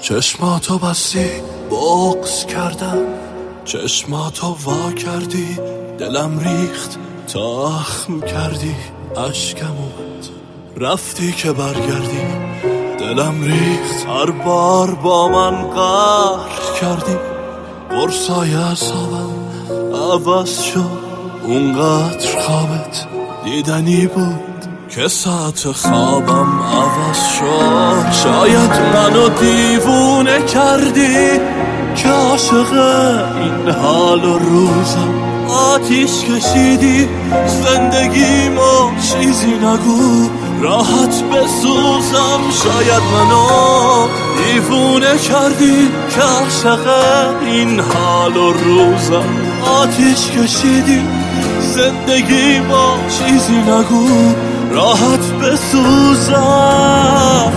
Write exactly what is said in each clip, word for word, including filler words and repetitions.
چشماتو بستی بغض کردم، چشماتو وا کردی دلم ریخت تا اخم کردی، اشکم اومد رفتی که برگردی، دلم ریخت هر بار با من قهر کردی، قرصای اعصابم عوض شد، اونقدر خوابت دیدنی بود که ساعت خوابم عوض شد. شاید منو دیوونه کردی که عاشق این حال و روزم، آتیش کشیدی زندگیمو چیزی نگو راحت بسوزم. شاید منو دیوونه کردی که عاشق این حال و روزم، آتیش کشیدی زندگیمو چیزی نگو راحت بسوزم.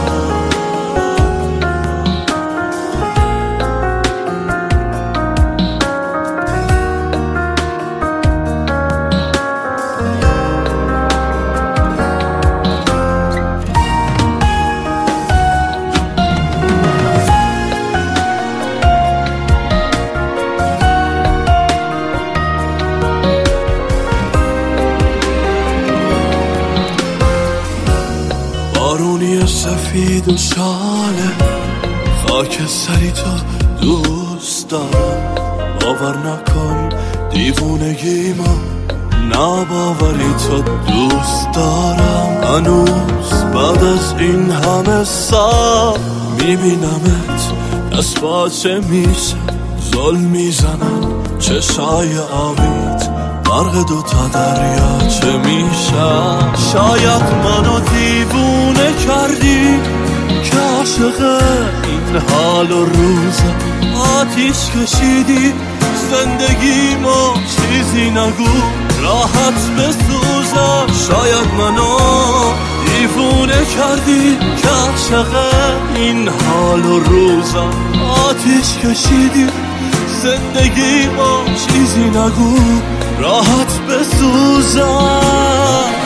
بارونی سفید و شاله خاک سری تو دوست دارم، باور نکن دیوونگیمو ناباوری تو دوست دارم. هنوز بعد از این همه سال میبینمت دست باچه میشه ظلم میزنن، چشای آبیت غرق دوتا دریا چه میشن. شاید منو دیوونه کردی که عاشق این حال و روزم، آتیش کشیدی زندگیمو چیزی نگو راحت بسوزم. شاید منو دیوونه کردی که عاشق این حال و روزم، آتیش کشیدی زندگیمو چیزی نگو راحت بسوزم.